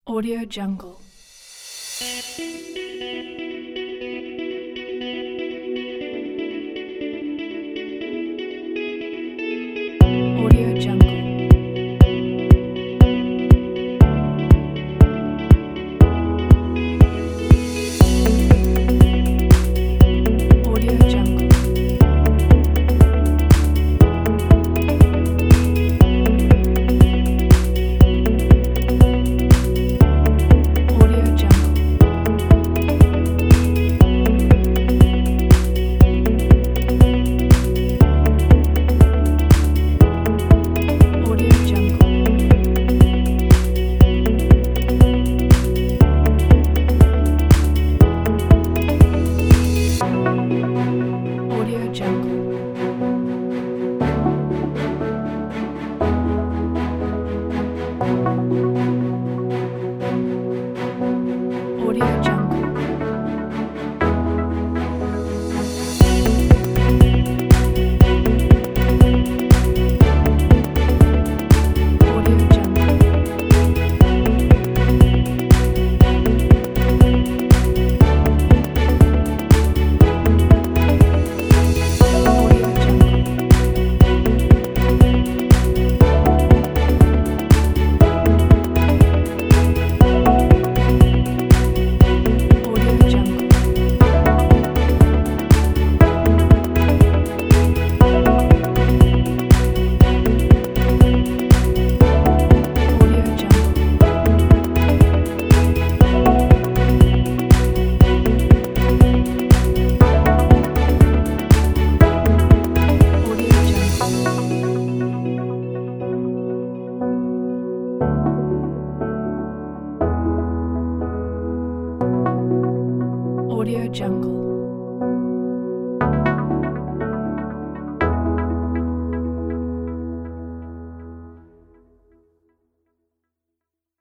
Audio Jungle. Audio Jungle. Audio Jungle. Audio Jungle. Audio Jungle. Audio Jungle. Audio Jungle. Audio Jungle. Audio Jungle. Audio Jungle. Audio Jungle. Audio Jungle. Audio Jungle.